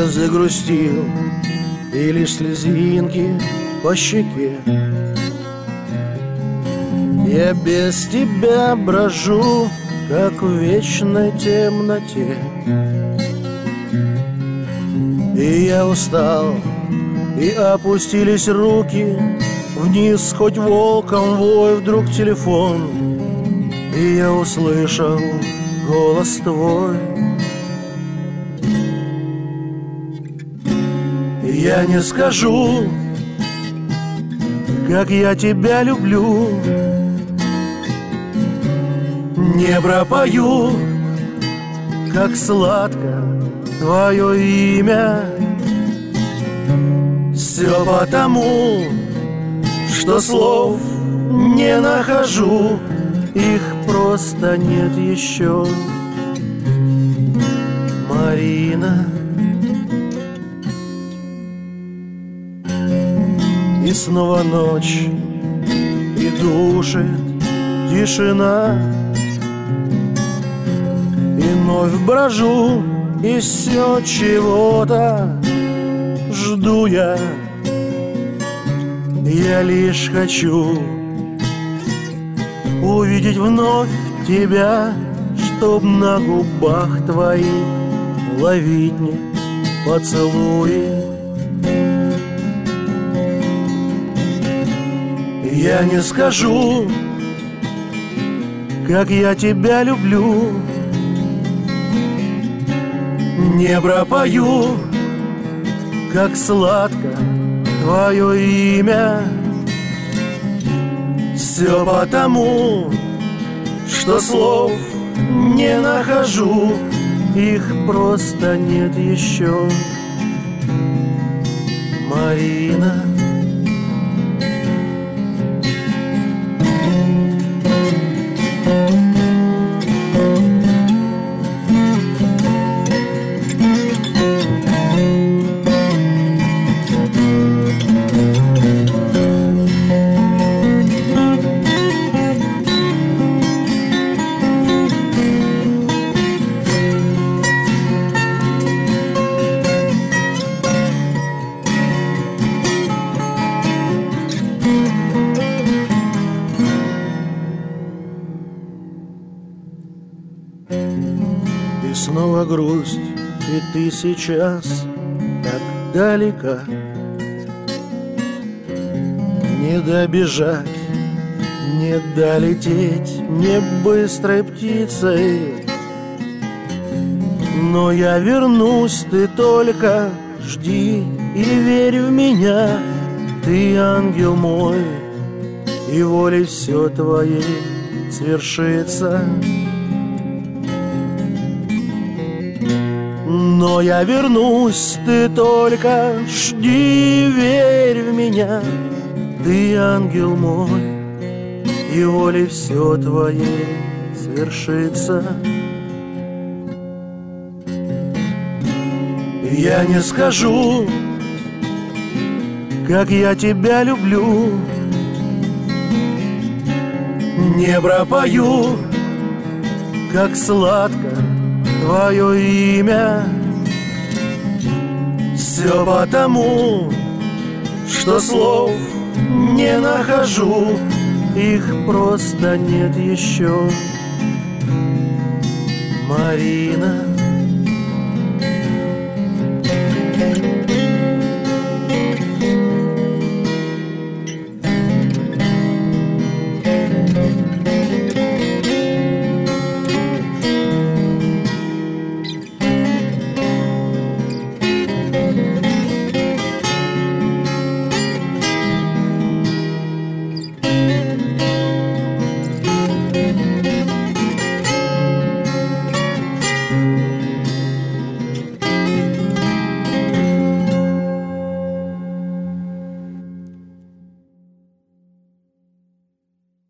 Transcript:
загрустил, и лишь слезинки по щеке. Я без тебя брожу, как в вечной темноте. И я устал, и опустились руки вниз, хоть волком вой вдруг телефон. И я услышал голос твой. И я не скажу, как я тебя люблю, не пропою, как сладко твое имя. Все потому, что слов не нахожу, их просто нет еще. Марина. И снова ночь, и душит тишина. И вновь брожу, и все чего-то жду я. Я лишь хочу увидеть вновь тебя, чтоб на губах твоих ловить мне поцелуи. Я не скажу, как я тебя люблю, не пропою, как сладко твое имя. Все потому, что слов не нахожу, их просто нет еще. Марина. И снова грусть, и ты сейчас так далека. Не добежать, не долететь, не быстрой птицей. Но я вернусь, ты только жди и верь в меня. Ты ангел мой, и волей все твоей свершится. Но я вернусь, ты только жди, верь в меня. Ты ангел мой, и волей все твоей свершится. Я не скажу, как я тебя люблю, не пропою, как сладко твое имя. Все потому, что слов не нахожу, их просто нет еще. Марина.